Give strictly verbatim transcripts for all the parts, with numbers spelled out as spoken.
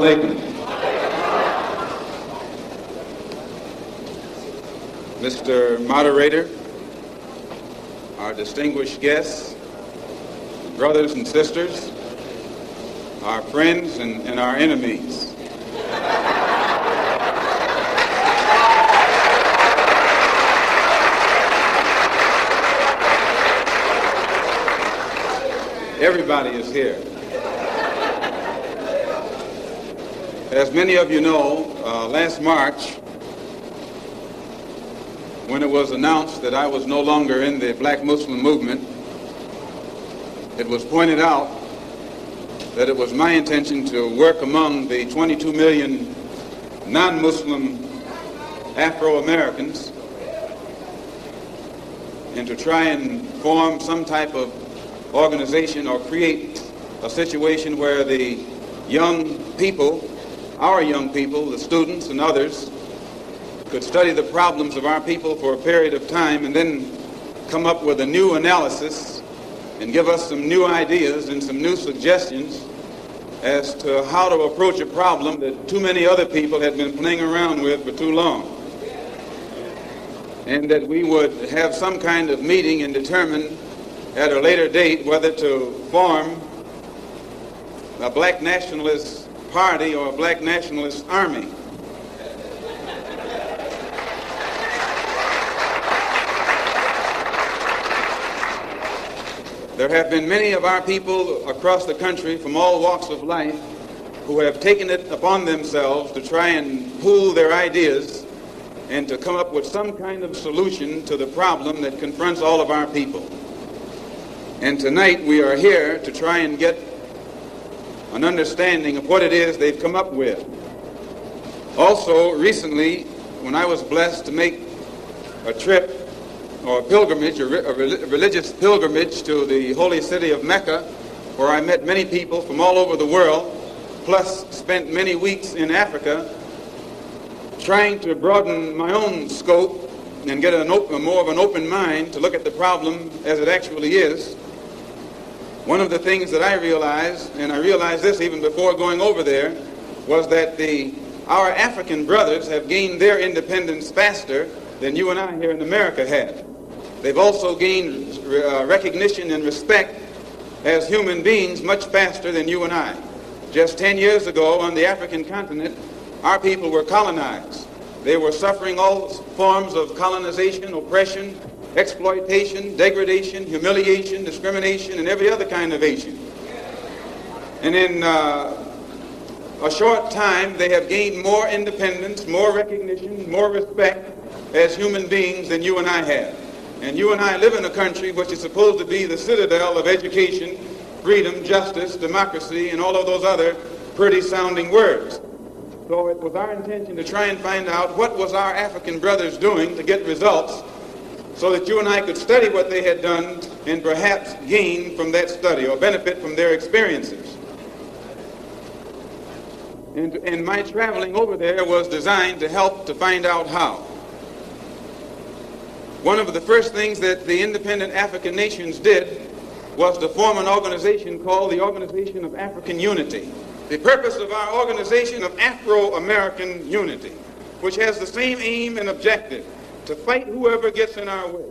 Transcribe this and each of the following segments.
alaikum. Mister Moderator, our distinguished guests, brothers and sisters, our friends and, and our enemies. Everybody is here. As many of you know, uh, last March, when it was announced that I was no longer in the Black Muslim movement, it was pointed out that it was my intention to work among the twenty-two million non-Muslim Afro-Americans and to try and form some type of organization or create a situation where the young people, our young people, the students and others, could study the problems of our people for a period of time and then come up with a new analysis and give us some new ideas and some new suggestions as to how to approach a problem that too many other people had been playing around with for too long. And that we would have some kind of meeting and determine at a later date whether to form a black nationalist party or a black nationalist army. There have been many of our people across the country from all walks of life who have taken it upon themselves to try and pool their ideas and to come up with some kind of solution to the problem that confronts all of our people. And tonight we are here to try and get an understanding of what it is they've come up with. Also, recently, when I was blessed to make a trip or a pilgrimage, a, re- a re- religious pilgrimage to the holy city of Mecca, where I met many people from all over the world, plus spent many weeks in Africa, trying to broaden my own scope and get an open, more of an open mind to look at the problem as it actually is. One of the things that I realized, and I realized this even before going over there, was that the our African brothers have gained their independence faster than you and I here in America have. They've also gained uh, recognition and respect as human beings much faster than you and I. Just ten years ago on the African continent, our people were colonized. They were suffering all forms of colonization, oppression, exploitation, degradation, humiliation, discrimination, and every other kind of Asian. And in uh, a short time, they have gained more independence, more recognition, more respect as human beings than you and I have. And you and I live in a country which is supposed to be the citadel of education, freedom, justice, democracy, and all of those other pretty sounding words. So it was our intention to try and find out what was our African brothers doing to get results so that you and I could study what they had done and perhaps gain from that study or benefit from their experiences. And, and my traveling over there was designed to help to find out how. One of the first things that the independent African nations did was to form an organization called the Organization of African Unity. The purpose of our Organization of Afro-American Unity, which has the same aim and objective, to fight whoever gets in our way.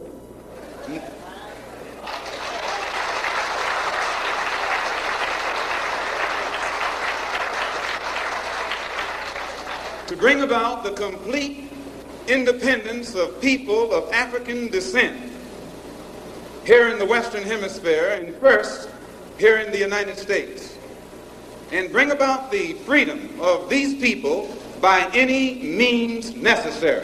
To bring about the complete independence of people of African descent here in the Western Hemisphere, and first here in the United States, and bring about the freedom of these people by any means necessary.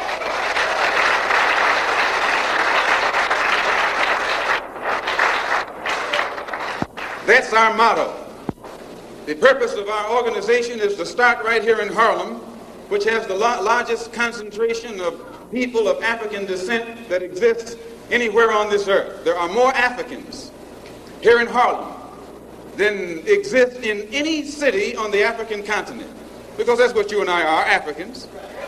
That's our motto. The purpose of our organization is to start right here in Harlem, which has the la- largest concentration of people of African descent that exists anywhere on this earth. There are more Africans here in Harlem than exist in any city on the African continent, because that's what you and I are, Africans.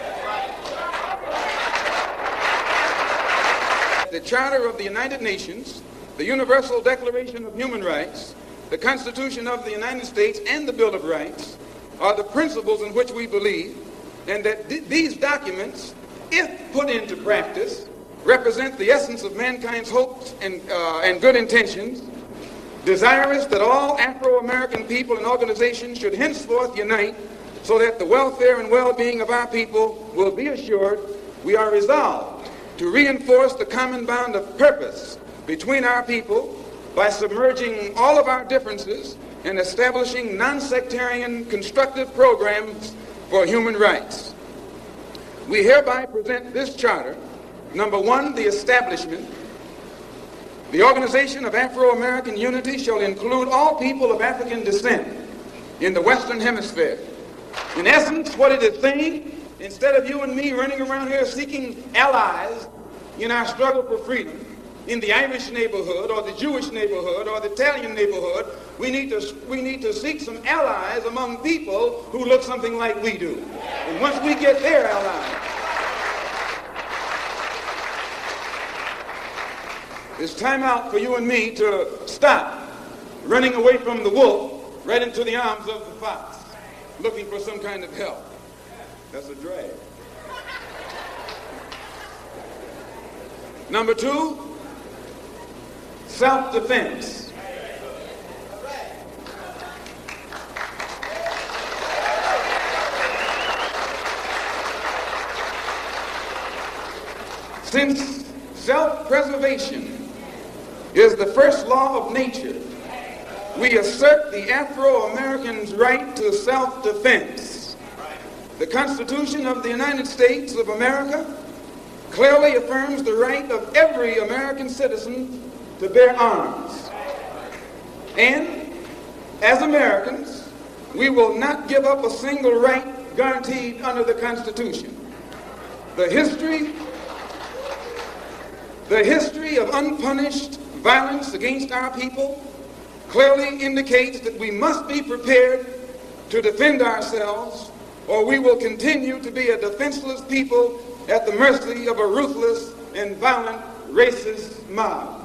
The Charter of the United Nations, the Universal Declaration of Human Rights, the Constitution of the United States, and the Bill of Rights are the principles in which we believe, and that th- these documents, if put into practice, represent the essence of mankind's hopes and, uh, and good intentions, desirous that all Afro-American people and organizations should henceforth unite so that the welfare and well-being of our people will be assured. We are resolved to reinforce the common bond of purpose between our people by submerging all of our differences and establishing non-sectarian constructive programs for human rights. We hereby present this charter. Number one, the establishment. The Organization of Afro-American Unity shall include all people of African descent in the Western Hemisphere. In essence, what it is saying, instead of you and me running around here seeking allies in our struggle for freedom, in the Irish neighborhood or the Jewish neighborhood or the Italian neighborhood, we need to we need to seek some allies among people who look something like we do. And once we get their allies, it's time out for you and me to stop running away from the wolf right into the arms of the fox, looking for some kind of help. That's a drag. Number two, self-defense. Since self-preservation is the first law of nature, we assert the Afro-Americans' right to self-defense. The Constitution of the United States of America clearly affirms the right of every American citizen to bear arms. And as Americans, we will not give up a single right guaranteed under the Constitution. The history, the history of unpunished violence against our people clearly indicates that we must be prepared to defend ourselves, or we will continue to be a defenseless people at the mercy of a ruthless and violent racist mob.